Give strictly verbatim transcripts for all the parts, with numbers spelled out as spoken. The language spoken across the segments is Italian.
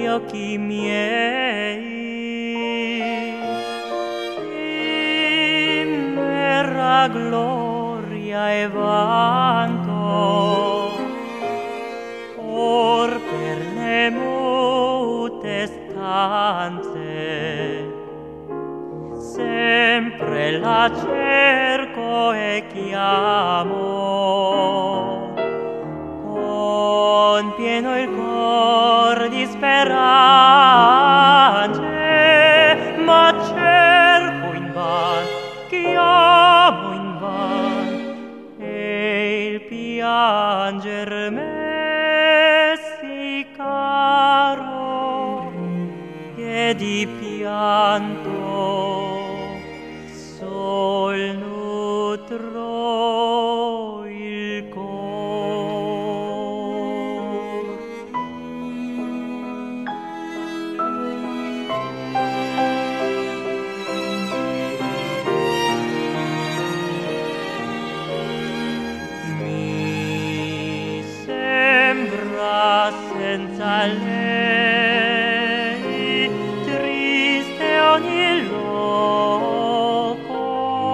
occhi miei, immera gloria e vanto, or per le mute stanze sempre la cerco e chiamo, con pieno il cor di speranze, ma cerco invan, chiamo invan, e il pianger m'è sì caro, che di pianto sol nutro il cor. Mi sembra senza lei triste ogni loco,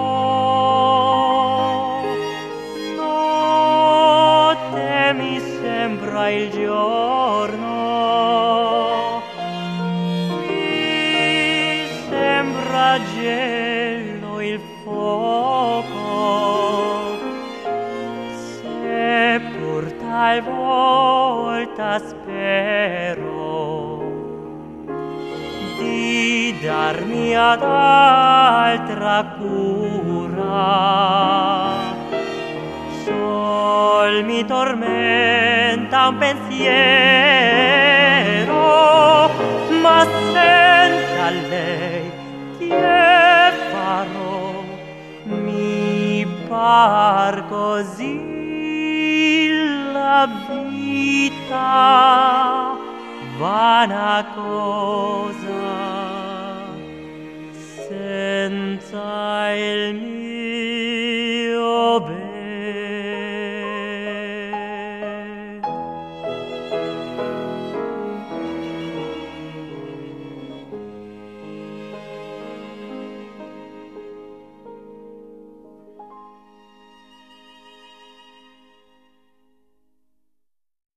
notte mi sembra il giorno, mi sembra gelo il fuoco, seppur talvolta spero di darmi ad altra cura, sol mi tormenta un pensiero, ma senza lei che farò? Mi par così la vita vana cosa senza il mio